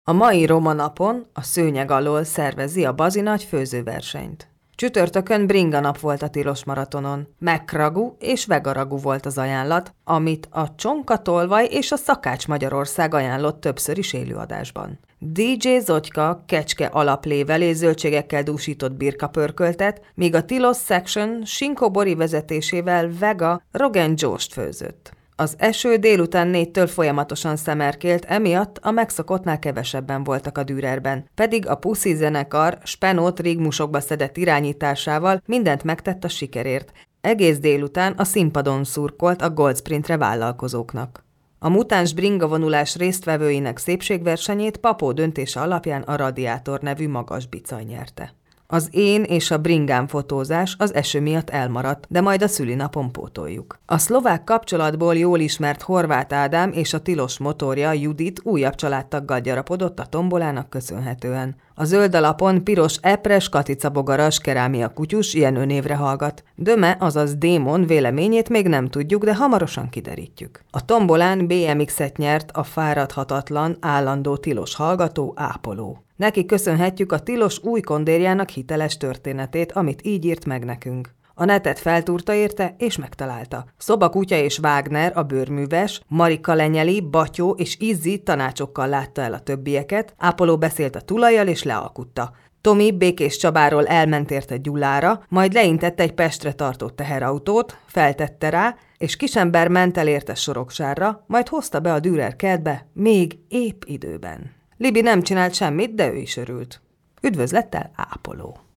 A mai Roma napon a szőnyeg alól szervezi a Bazinagy főzőversenyt. Csütörtökön bringanap volt a tilos maratonon. McRagú és vegaragú volt az ajánlat, amit a Csonkatolvaj és a Szakács Magyarország ajánlott többször is élőadásban. DJ Zotyka kecske alaplével és zöldségekkel dúsított birkapörköltet, míg a Tilos Section Sinkó Bori vezetésével Vega Rogan Josh-t főzött. Az eső délután 4-től folyamatosan szemerkélt, emiatt a megszokottnál kevesebben voltak a Dürerben, pedig a Pussy zenekar Spenót rigmusokba szedett irányításával mindent megtett a sikerért. Egész délután a színpadon szurkolt a Gold Sprintre vállalkozóknak. A mutáns bringavonulás résztvevőinek szépségversenyét Papó döntése alapján a Radiátor nevű magas bicaj nyerte. Az én és a bringám fotózás az eső miatt elmaradt, de majd a szülinapon pótoljuk. A szlovák kapcsolatból jól ismert Horváth Ádám és a tilos motorja Judit újabb családtaggal gyarapodott a tombolának köszönhetően. A zöld alapon piros epres, katicabogaras kerámia kutyus ilyen önévre hallgat. Döme, azaz Démon véleményét még nem tudjuk, de hamarosan kiderítjük. A tombolán BMX-et nyert a fáradhatatlan, állandó tilos hallgató Ápoló. Neki köszönhetjük a tilos új kondérjának hiteles történetét, amit így írt meg nekünk. A netet feltúrta érte, és megtalálta. Szobakutya és Wagner, a bőrműves, Marika Lenyeli, Batyó és Izzi tanácsokkal látta el a többieket, Ápoló beszélt a tulajjal és lealkutta. Tomi Békés Csabáról elment érte Gyulára, majd leintett egy Pestre tartó teherautót, feltette rá, és kisember ment el érte Soroksárra, majd hozta be a Dürer kertbe, még épp időben. Libi nem csinált semmit, de ő is örült. Üdvözlettel, Ápoló!